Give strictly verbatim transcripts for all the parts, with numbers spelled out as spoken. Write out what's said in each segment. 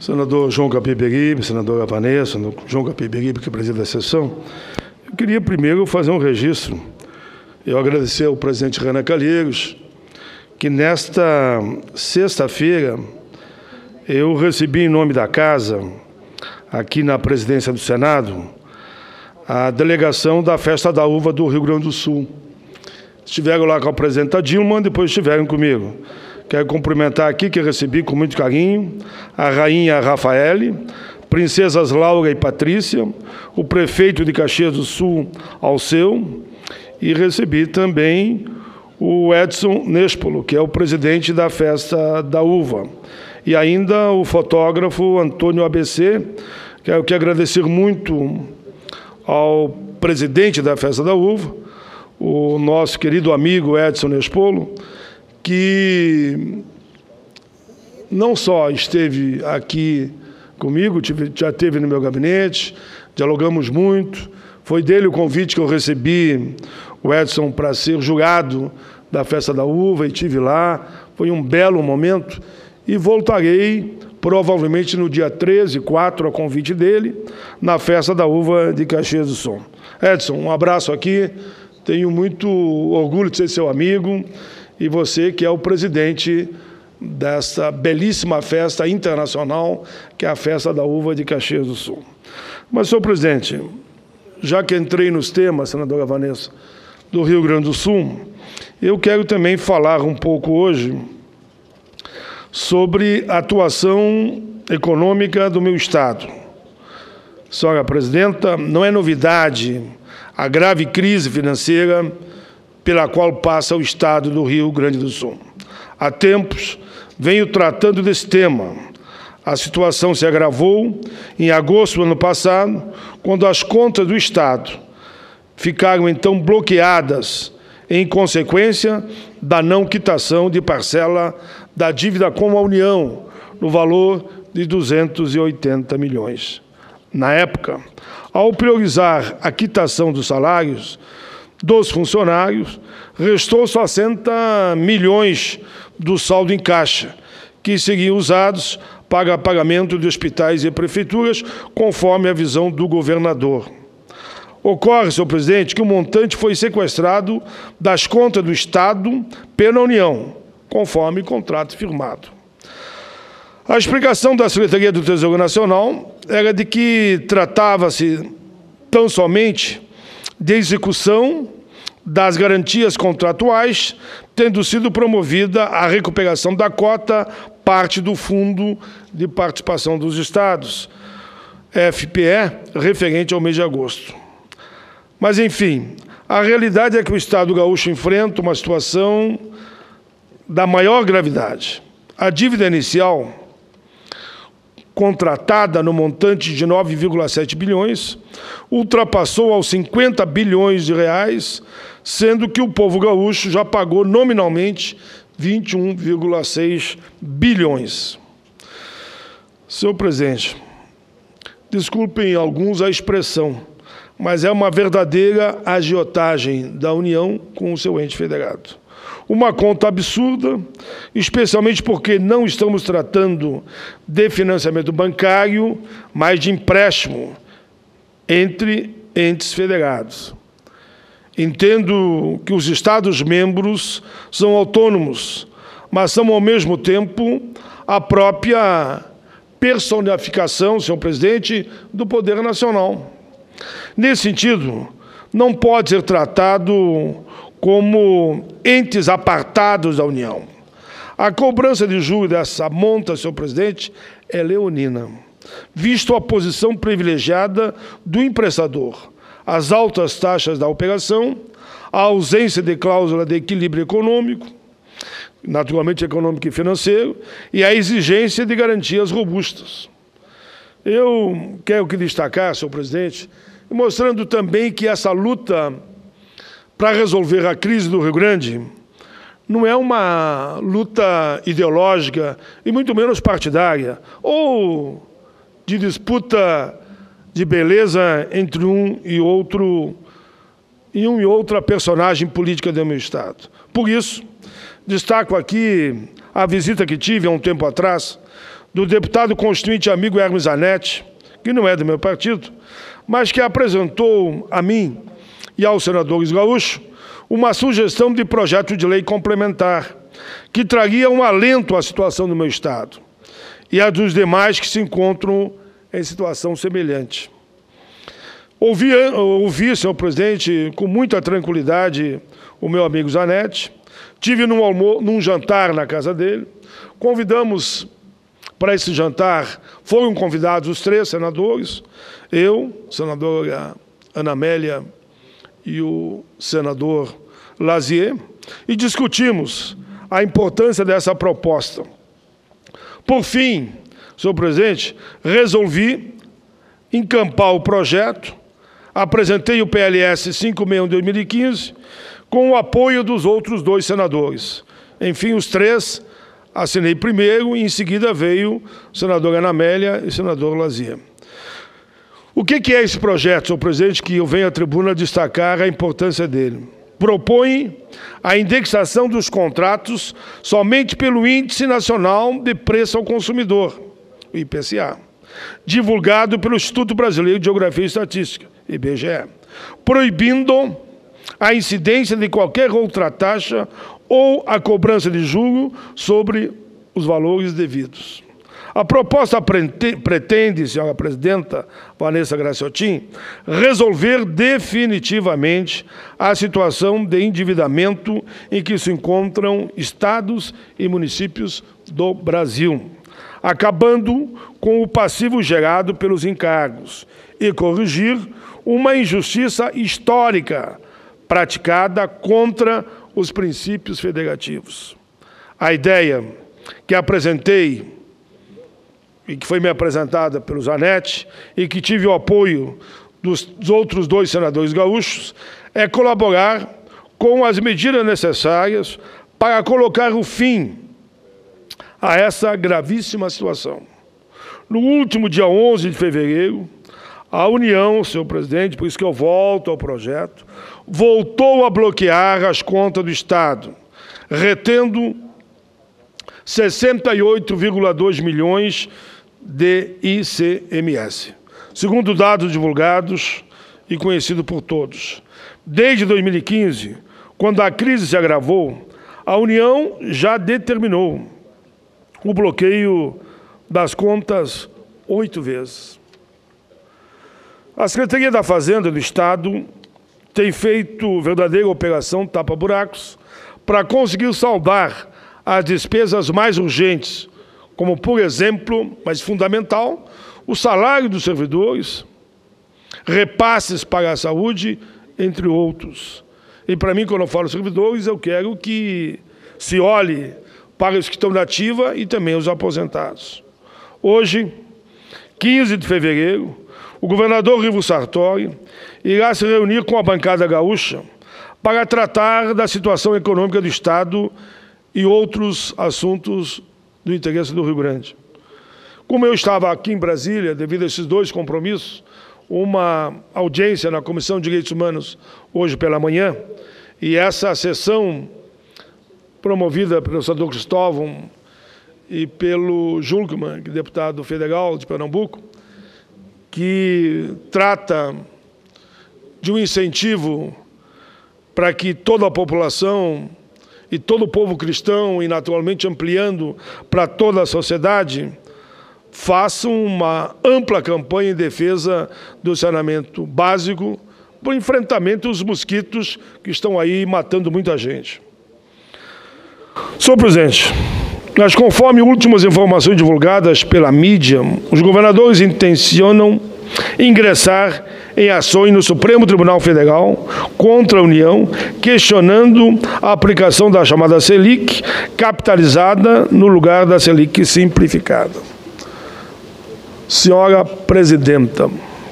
Senador João Capiberibe, senadora Vanessa, senador João Capiberibe, que é presidente da sessão, eu queria primeiro fazer um registro. Eu agradecer ao presidente Renan Calheiros, que nesta sexta-feira eu recebi em nome da Casa, aqui na presidência do Senado, a delegação da Festa da Uva do Rio Grande do Sul. Estiveram lá com a presidenta Dilma, depois estiveram comigo. Quero cumprimentar aqui, que recebi com muito carinho, a rainha Rafaele, princesas Laura e Patrícia, o prefeito de Caxias do Sul, Alceu, e recebi também o Edson Nespolo, que é o presidente da Festa da Uva, e ainda o fotógrafo Antônio A B C. Quero que agradecer muito ao presidente da Festa da Uva, o nosso querido amigo Edson Nespolo, que não só esteve aqui comigo, tive, já esteve no meu gabinete, dialogamos muito, foi dele o convite que eu recebi, o Edson, para ser jurado da Festa da Uva, e estive lá, foi um belo momento, e voltarei, provavelmente no dia treze, quatro, a convite dele, na Festa da Uva de Caxias do Sul. Edson, um abraço aqui, tenho muito orgulho de ser seu amigo, e você que é o presidente dessa belíssima festa internacional, que é a Festa da Uva de Caxias do Sul. Mas, senhor presidente, já que entrei nos temas, senadora Vanessa, do Rio Grande do Sul, eu quero também falar um pouco hoje sobre a atuação econômica do meu Estado. Senhora presidenta, não é novidade a grave crise financeira pela qual passa o Estado do Rio Grande do Sul. Há tempos venho tratando desse tema. A situação se agravou em agosto do ano passado, quando as contas do Estado ficaram então bloqueadas em consequência da não quitação de parcela da dívida com a União, no valor de duzentos e oitenta milhões. Na época, ao priorizar a quitação dos salários dos funcionários, restou sessenta milhões do saldo em caixa, que seriam usados para pagamento de hospitais e prefeituras, conforme a visão do governador. Ocorre, senhor presidente, que o montante foi sequestrado das contas do Estado pela União, conforme contrato firmado. A explicação da Secretaria do Tesouro Nacional era de que tratava-se tão somente de execução das garantias contratuais, tendo sido promovida a recuperação da cota, parte do Fundo de Participação dos Estados, F P E, referente ao mês de agosto. Mas, enfim, a realidade é que o Estado gaúcho enfrenta uma situação da maior gravidade. A dívida inicial, contratada no montante de nove vírgula sete bilhões, ultrapassou aos cinquenta bilhões de reais, sendo que o povo gaúcho já pagou nominalmente vinte e um vírgula seis bilhões. Senhor presidente, desculpem alguns a expressão, mas é uma verdadeira agiotagem da União com o seu ente federado. Uma conta absurda, especialmente porque não estamos tratando de financiamento bancário, mas de empréstimo entre entes federados. Entendo que os Estados-membros são autônomos, mas são, ao mesmo tempo, a própria personificação, senhor presidente, do poder nacional. Nesse sentido, não pode ser tratado como entes apartados da União. A cobrança de juros dessa monta, senhor presidente, é leonina, visto a posição privilegiada do emprestador, as altas taxas da operação, a ausência de cláusula de equilíbrio econômico, naturalmente econômico e financeiro, e a exigência de garantias robustas. Eu quero que destacar, senhor presidente, mostrando também que essa luta para resolver a crise do Rio Grande não é uma luta ideológica e muito menos partidária, ou de disputa de beleza entre um e outro, e um e outra personagem política do meu Estado. Por isso, destaco aqui a visita que tive há um tempo atrás do deputado constituinte amigo Hermes Zanetti, que não é do meu partido, mas que apresentou a mim e aos senadores gaúchos uma sugestão de projeto de lei complementar, que traria um alento à situação do meu Estado e a dos demais que se encontram em situação semelhante. Ouvi, ouvi, senhor presidente, com muita tranquilidade o meu amigo Zanetti, tive num, almo num jantar na casa dele, convidamos para esse jantar, foram convidados os três senadores, eu, senadora Ana Amélia e o senador Lazier, e discutimos a importância dessa proposta. Por fim, senhor presidente, resolvi encampar o projeto, apresentei o P L S cinco sessenta e um de dois mil e quinze, com o apoio dos outros dois senadores. Enfim, os três assinei primeiro e em seguida veio o senador Ana Amélia e o senador Lazier. O que é esse projeto, senhor presidente, que eu venho à tribuna destacar a importância dele? Propõe a indexação dos contratos somente pelo Índice Nacional de Preço ao Consumidor, o I P C A, divulgado pelo Instituto Brasileiro de Geografia e Estatística, I B G E, proibindo a incidência de qualquer outra taxa ou a cobrança de juro sobre os valores devidos. A proposta pretende, senhora presidenta Vanessa Graciotin, resolver definitivamente a situação de endividamento em que se encontram estados e municípios do Brasil, acabando com o passivo gerado pelos encargos e corrigir uma injustiça histórica praticada contra os princípios federativos. A ideia que apresentei e que foi me apresentada pelo Zanetti e que tive o apoio dos outros dois senadores gaúchos, é colaborar com as medidas necessárias para colocar o fim a essa gravíssima situação. No último dia onze de fevereiro, a União, senhor presidente, por isso que eu volto ao projeto, voltou a bloquear as contas do Estado, retendo sessenta e oito vírgula dois milhões de I C M S, segundo dados divulgados e conhecido por todos. Desde dois mil e quinze, quando a crise se agravou, a União já determinou o bloqueio das contas oito vezes. A Secretaria da Fazenda do Estado tem feito verdadeira operação tapa-buracos para conseguir saldar as despesas mais urgentes, como, por exemplo, mas fundamental, o salário dos servidores, repasses para a saúde, entre outros. E, para mim, quando eu falo servidores, eu quero que se olhe para os que estão na ativa e também os aposentados. Hoje, quinze de fevereiro, o governador Rivo Sartori irá se reunir com a bancada gaúcha para tratar da situação econômica do Estado e outros assuntos do interesse do Rio Grande. Como eu estava aqui em Brasília, devido a esses dois compromissos, uma audiência na Comissão de Direitos Humanos hoje pela manhã, e essa sessão promovida pelo senador Cristóvão e pelo Julkman, deputado federal de Pernambuco, que trata de um incentivo para que toda a população e todo o povo cristão, e naturalmente ampliando para toda a sociedade, façam uma ampla campanha em defesa do saneamento básico para o enfrentamento dos mosquitos que estão aí matando muita gente. Senhor presidente, mas conforme últimas informações divulgadas pela mídia, os governadores intencionam ingressar em ações no Supremo Tribunal Federal contra a União, questionando a aplicação da chamada Selic capitalizada no lugar da Selic simplificada. Senhora Presidenta,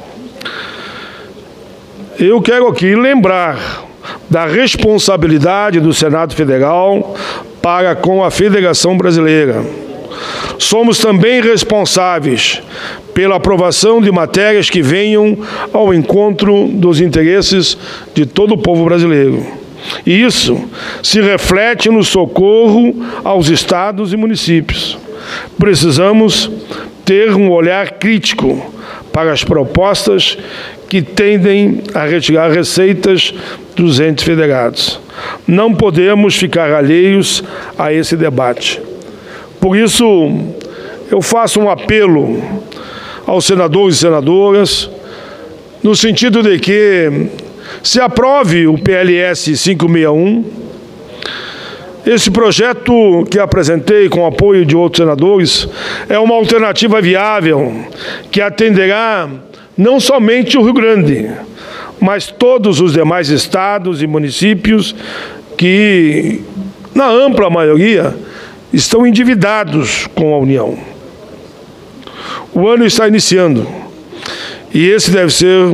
eu quero aqui lembrar da responsabilidade do Senado Federal para com a Federação Brasileira. Somos também responsáveis pela aprovação de matérias que venham ao encontro dos interesses de todo o povo brasileiro. E isso se reflete no socorro aos estados e municípios, precisamos ter um olhar crítico para as propostas que tendem a retirar receitas dos entes federados. Não podemos ficar alheios a esse debate. Por isso, eu faço um apelo aos senadores e senadoras, no sentido de que se aprove o P L S quinhentos e sessenta e um, esse projeto que apresentei com o apoio de outros senadores é uma alternativa viável que atenderá não somente o Rio Grande, mas todos os demais estados e municípios que, na ampla maioria, estão endividados com a União. O ano está iniciando e esse deve ser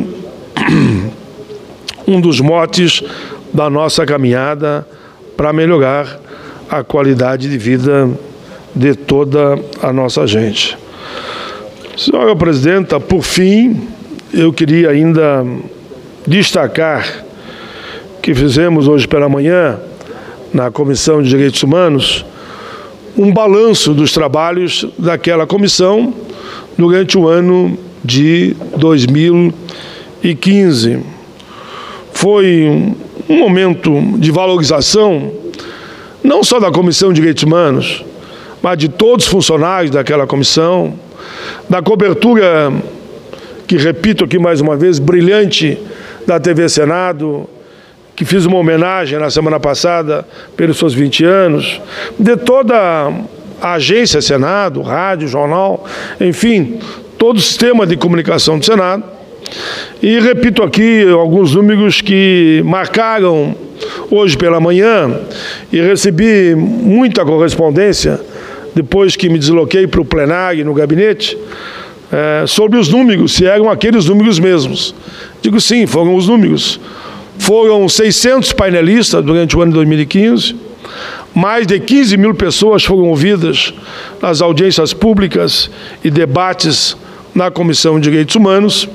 um dos motes da nossa caminhada para melhorar a qualidade de vida de toda a nossa gente. Senhora Presidenta, por fim, eu queria ainda destacar que fizemos hoje pela manhã, na Comissão de Direitos Humanos, um balanço dos trabalhos daquela comissão durante o ano de dois mil e quinze. Foi um momento de valorização, não só da Comissão de Direitos Humanos, mas de todos os funcionários daquela comissão, da cobertura, que repito aqui mais uma vez, brilhante da T V Senado, que fiz uma homenagem na semana passada pelos seus vinte anos, de toda a agência Senado, rádio, jornal, enfim, todo o sistema de comunicação do Senado. E repito aqui alguns números que marcaram hoje pela manhã e recebi muita correspondência depois que me desloquei para o plenário no gabinete, é, sobre os números, se eram aqueles números mesmos. Digo sim, foram os números. Foram seiscentos painelistas durante o ano de dois mil e quinze, mais de quinze mil pessoas foram ouvidas nas audiências públicas e debates na Comissão de Direitos Humanos.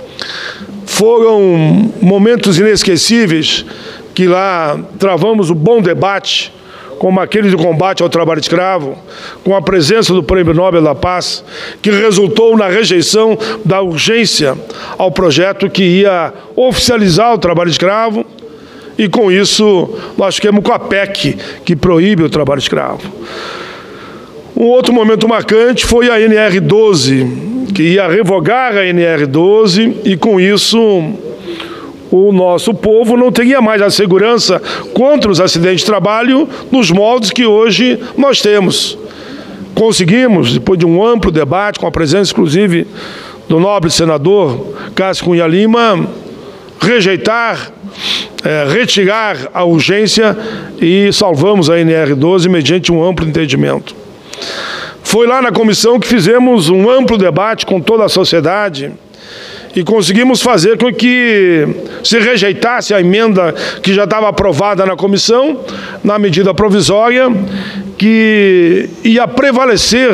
Foram momentos inesquecíveis que lá travamos o bom debate, como aquele do combate ao trabalho escravo, com a presença do Prêmio Nobel da Paz, que resultou na rejeição da urgência ao projeto que ia oficializar o trabalho escravo, e com isso nós ficamos com a P E C, que proíbe o trabalho escravo. Um outro momento marcante foi a N R doze, que ia revogar a N R doze, e com isso o nosso povo não teria mais a segurança contra os acidentes de trabalho nos moldes que hoje nós temos. Conseguimos, depois de um amplo debate, com a presença, inclusive, do nobre senador Cássio Cunha Lima, rejeitar, é, retirar a urgência e salvamos a N R doze mediante um amplo entendimento. Foi lá na comissão que fizemos um amplo debate com toda a sociedade e conseguimos fazer com que se rejeitasse a emenda que já estava aprovada na comissão, na medida provisória, que ia prevalecer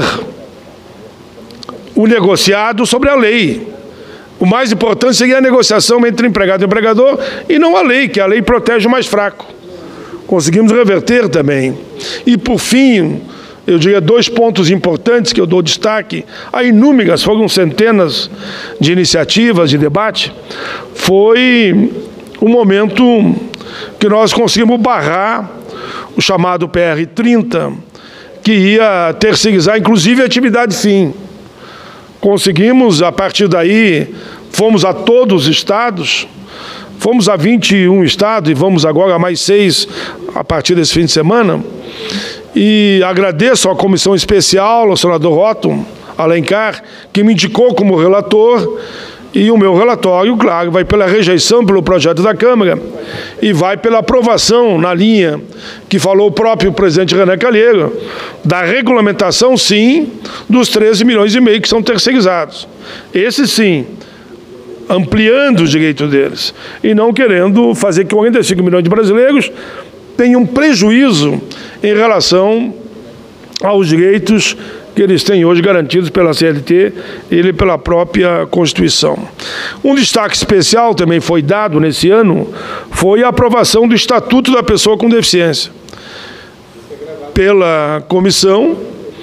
o negociado sobre a lei. O mais importante seria a negociação entre empregado e empregador e não a lei, que a lei protege o mais fraco. Conseguimos reverter também. E, por fim, eu diria dois pontos importantes que eu dou destaque, há inúmeras, foram centenas de iniciativas de debate, foi o momento que nós conseguimos barrar o chamado P R trinta, que ia terceirizar, inclusive, a atividade fim. Conseguimos, a partir daí, fomos a todos os estados, fomos a vinte e um estados e vamos agora a mais seis a partir desse fim de semana. E agradeço à comissão especial, ao senador Otto Alencar, que me indicou como relator, e o meu relatório, claro, vai pela rejeição pelo projeto da Câmara e vai pela aprovação na linha que falou o próprio presidente Renan Calheiros, da regulamentação, sim, dos treze milhões e meio que são terceirizados. Esse, sim, ampliando os direitos deles e não querendo fazer que quarenta e cinco milhões de brasileiros tenham prejuízo em relação aos direitos que eles têm hoje garantidos pela C L T e pela própria Constituição. Um destaque especial também foi dado nesse ano, foi a aprovação do Estatuto da Pessoa com Deficiência pela comissão,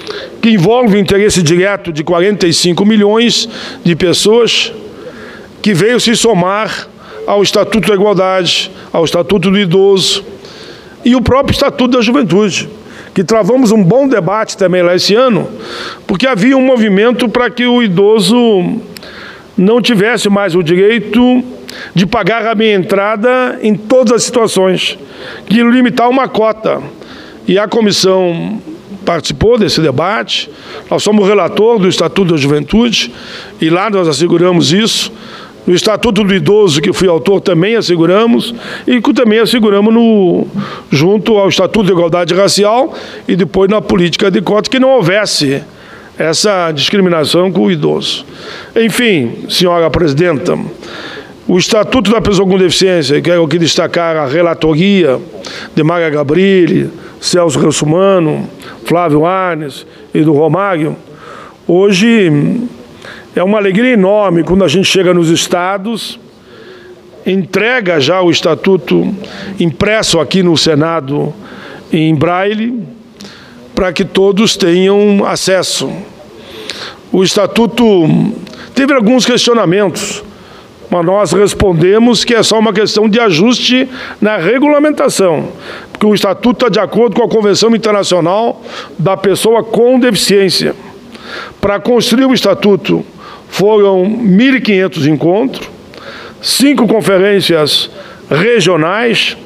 que envolve o interesse direto de quarenta e cinco milhões de pessoas, que veio se somar ao Estatuto da Igualdade, ao Estatuto do Idoso e o próprio Estatuto da Juventude, que travamos um bom debate também lá esse ano, porque havia um movimento para que o idoso não tivesse mais o direito de pagar a meia entrada em todas as situações, de limitar uma cota. E a comissão participou desse debate, nós somos relator do Estatuto da Juventude, e lá nós asseguramos isso. No Estatuto do Idoso, que fui autor, também asseguramos, e que também asseguramos no, junto ao Estatuto da Igualdade Racial e depois na política de cota, que não houvesse essa discriminação com o idoso. Enfim, senhora presidenta, o Estatuto da Pessoa com Deficiência, quero aqui destacar a relatoria de Maria Gabrilli, Celso Russumano, Flávio Arnes e do Romário, hoje é uma alegria enorme quando a gente chega nos estados, entrega já o Estatuto impresso aqui no Senado em braille, para que todos tenham acesso. O Estatuto teve alguns questionamentos, mas nós respondemos que é só uma questão de ajuste na regulamentação, porque o Estatuto está de acordo com a Convenção Internacional da Pessoa com Deficiência. Para construir o Estatuto, foram mil e quinhentos encontros, cinco conferências regionais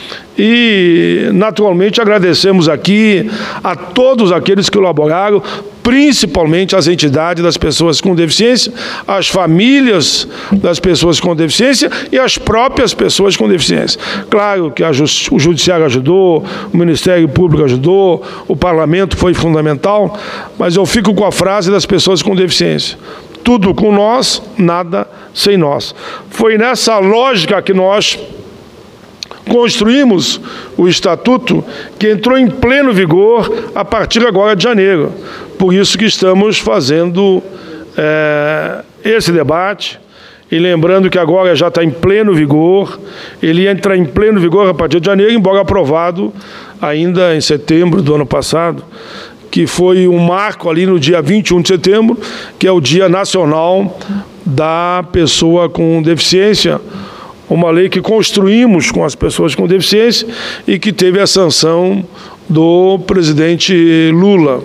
e, naturalmente, agradecemos aqui a todos aqueles que colaboraram, principalmente as entidades das pessoas com deficiência, as famílias das pessoas com deficiência e as próprias pessoas com deficiência. Claro que a Justi- o Judiciário ajudou, o Ministério Público ajudou, o Parlamento foi fundamental, mas eu fico com a frase das pessoas com deficiência: tudo com nós, nada sem nós. Foi nessa lógica que nós construímos o Estatuto, que entrou em pleno vigor a partir agora de janeiro. Por isso que estamos fazendo é, esse debate, e lembrando que agora já está em pleno vigor, ele ia entrar em pleno vigor a partir de janeiro, embora aprovado ainda em setembro do ano passado, que foi um marco ali no dia vinte e um de setembro, que é o Dia Nacional da Pessoa com Deficiência, uma lei que construímos com as pessoas com deficiência e que teve a sanção do presidente Lula.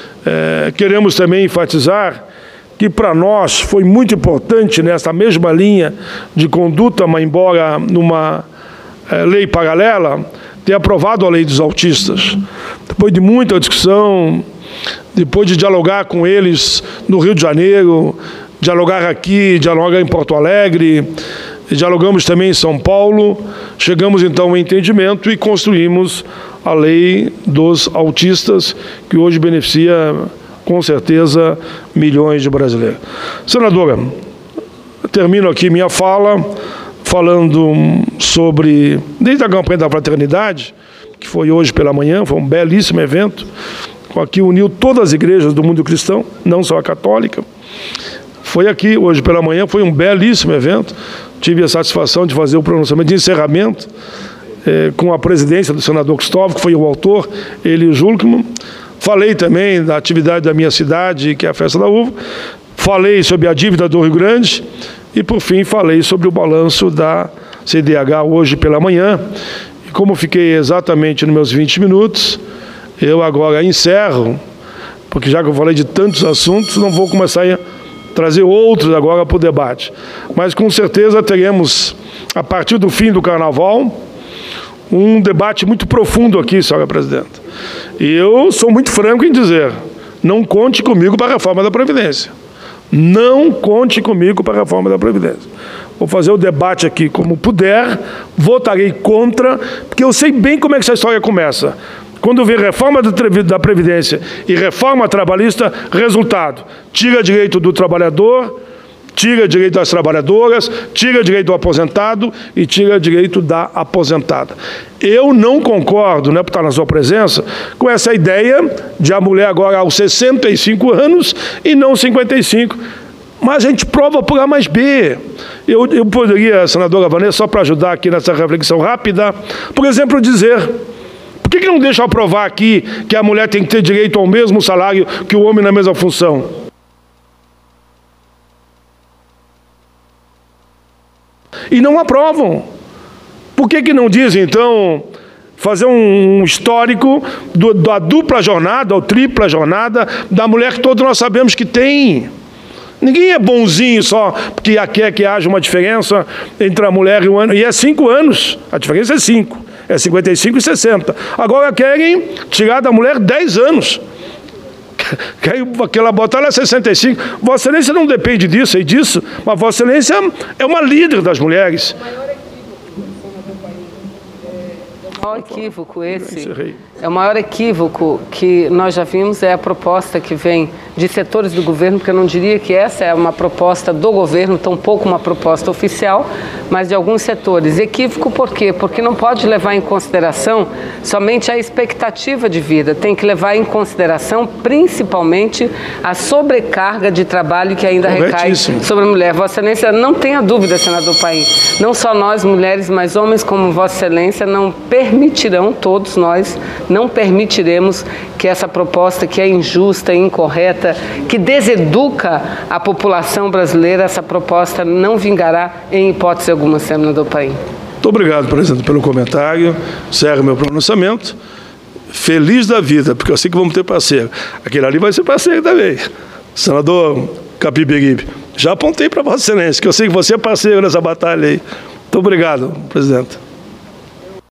É, queremos também enfatizar que para nós foi muito importante nessa mesma linha de conduta, mas embora numa é, lei paralela, ter aprovado a lei dos autistas. Depois de muita discussão, depois de dialogar com eles no Rio de Janeiro, dialogar aqui, dialogar em Porto Alegre, dialogamos também em São Paulo, chegamos então ao entendimento e construímos a lei dos autistas, que hoje beneficia, com certeza, milhões de brasileiros. Senadora, termino aqui minha fala falando sobre, desde a campanha da fraternidade, que foi hoje pela manhã, foi um belíssimo evento, aqui uniu todas as igrejas do mundo cristão, não só a católica. Foi aqui, hoje pela manhã, foi um belíssimo evento. Tive a satisfação de fazer o pronunciamento de encerramento eh, com a presidência do senador Cristóvão, que foi o autor, ele e o Julkman. Falei também da atividade da minha cidade, que é a Festa da Uva. Falei sobre a dívida do Rio Grande e, por fim, falei sobre o balanço da C D H hoje pela manhã. E como fiquei exatamente nos meus vinte minutos, eu agora encerro, porque já que eu falei de tantos assuntos, não vou começar a trazer outros agora para o debate. Mas com certeza teremos, a partir do fim do Carnaval, um debate muito profundo aqui, senhora presidenta. E eu sou muito franco em dizer, não conte comigo para a reforma da Previdência. Não conte comigo para a reforma da Previdência. Vou fazer o debate aqui como puder, votarei contra, porque eu sei bem como é que essa história começa. Quando vê reforma da Previdência e reforma trabalhista, resultado, tira direito do trabalhador, tira direito das trabalhadoras, tira direito do aposentado e tira direito da aposentada. Eu não concordo, né, por estar na sua presença, com essa ideia de a mulher agora aos sessenta e cinco anos e não cinquenta e cinco. Mas a gente prova por A mais B. Eu, eu poderia, senadora Vanessa, só para ajudar aqui nessa reflexão rápida, por exemplo, dizer... Por que que não deixa eu aprovar aqui que a mulher tem que ter direito ao mesmo salário que o homem na mesma função? E não aprovam. Por que que não dizem, então, fazer um histórico do, da dupla jornada, ou tripla jornada, da mulher que todos nós sabemos que tem? Ninguém é bonzinho só porque quer que haja uma diferença entre a mulher e o ano. E é cinco anos. A diferença é cinco. É cinquenta e cinco e sessenta. Agora querem tirar da mulher dez anos. Querem que ela botar ela sessenta e cinco. Vossa Excelência não depende disso e disso, mas Vossa Excelência é uma líder das mulheres. O maior equívoco esse, é o maior equívoco que nós já vimos, é a proposta que vem de setores do governo, porque eu não diria que essa é uma proposta do governo, tampouco uma proposta oficial, mas de alguns setores. Equívoco por quê? Porque não pode levar em consideração somente a expectativa de vida, tem que levar em consideração principalmente a sobrecarga de trabalho que ainda recai sobre a mulher. Vossa Excelência, não tenha dúvida, senador Paim, não só nós mulheres, mas homens como Vossa Excelência não permitirão, todos nós, não permitiremos que essa proposta que é injusta, incorreta, que deseduca a população brasileira, essa proposta não vingará em hipótese alguma, senador Paim. Muito obrigado, presidente, pelo comentário. Encerro meu pronunciamento. Feliz da vida, porque eu sei que vamos ter parceiro. Aquele ali vai ser parceiro também. Senador Capiberibe, já apontei para Vossa Excelência, que eu sei que você é parceiro nessa batalha aí. Muito obrigado, presidente.